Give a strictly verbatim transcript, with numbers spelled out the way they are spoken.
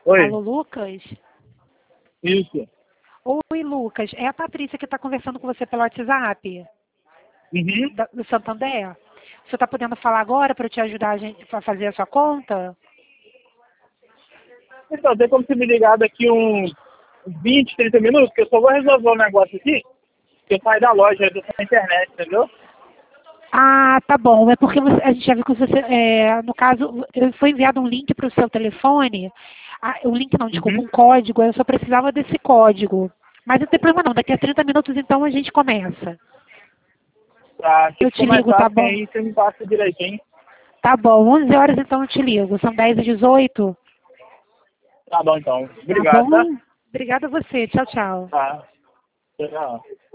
Oi. Alô, Lucas? Isso. Oi, Lucas. É a Patrícia que está conversando com você pelo WhatsApp, Uhum. da- do Santander. Você está podendo falar agora para eu te ajudar a gente a fazer a sua conta? Então, tem como você me ligar daqui uns vinte, trinta minutos, que eu só vou resolver um negócio aqui, que eu saio da loja, eu tô na internet, entendeu? Ah, tá bom. É porque você- a gente já viu que você, é, no caso, eu- foi enviado um link para o seu telefone. Ah, um link não, desculpa, Uhum. um código. Eu só precisava desse código. Mas não tem problema não. Daqui a trinta minutos, então, a gente começa. Pra Eu que te ligo, começar tá assim, bom? aí você me passa direitinho. Tá bom. onze horas, então, eu te ligo. São dez e dezoito. Tá bom, então. Tá Obrigado, tá? bom? Obrigada a você. Tchau, tchau. Tá. Tchau.